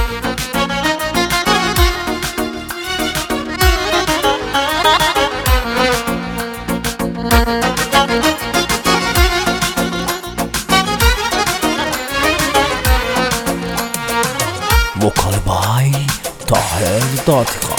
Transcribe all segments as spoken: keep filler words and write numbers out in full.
Vokal by Tahir Datika.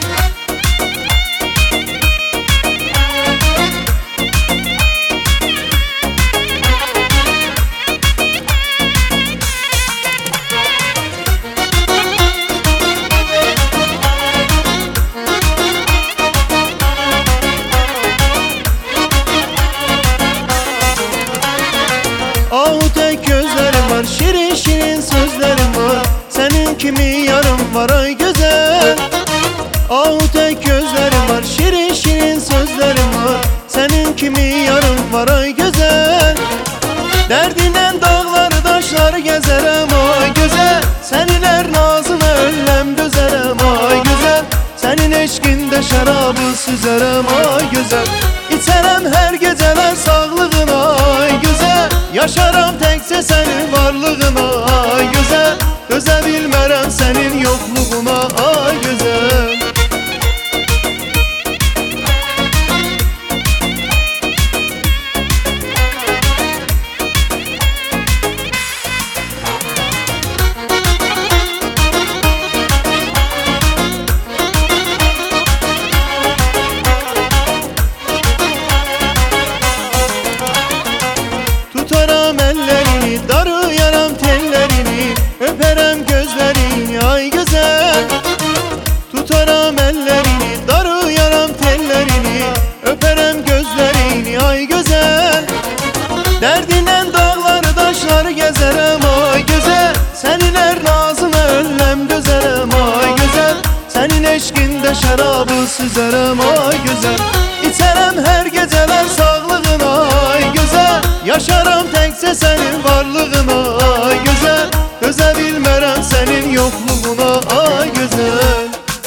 Ah tek gözlerim var, şirin şirin sözlerim var. Senin kimi yarım var ay güzel. Ah tek gözlerim var, şirin şirin sözlerim var. Senin kimi yarım var ay güzel. Derdinden dağları taşları gezerem ay güzel. Senin her nazına önlem dözerem ay güzel. Senin eşkinde şarabı süzerem ay güzel. İçerem her geceler sağlığına ay güzel. Yaşaram tekse senin varlığına ay güzel. Dözebilmerem senin yokluğuna ay güzel. Tutaram ellerini, darıyaram tellerini, öperem gözlerini ay güzel. Tutaram ellerini, darıyaram tellerini, öperem gözlerini ay güzel. Derdinden dağları taşları gezerem ay güzel. Senin her nazına önlem dözerem ay güzel. Senin eşkinde şarabı süzerem ay güzel. İçerem her geceler sağlığına ay güzel. Yaşaram tekse senin varlığına ay güzel. Dözebilmerem senin yokluğuna ay güzel.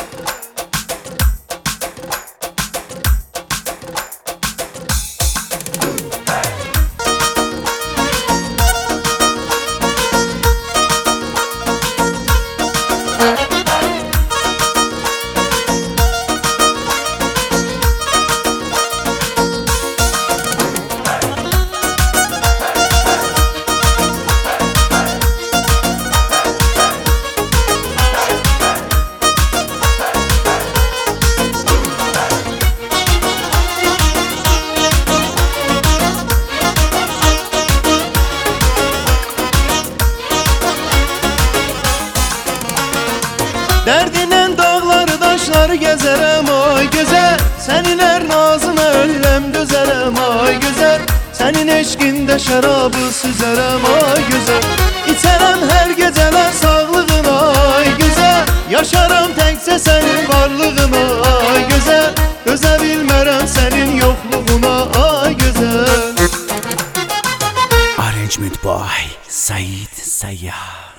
Derdinden dağları taşları gezerem ay güzel. Senin her nazına önlem dözerem ay güzel. Senin eşkinde şarabı süzerem ay güzel. İçerem her geceler sağlığına ay güzel. Yaşaram tekse senin varlığına ay güzel. Dözebilmerem senin yokluğuna ay güzel. Arrangement by Said Sayyah.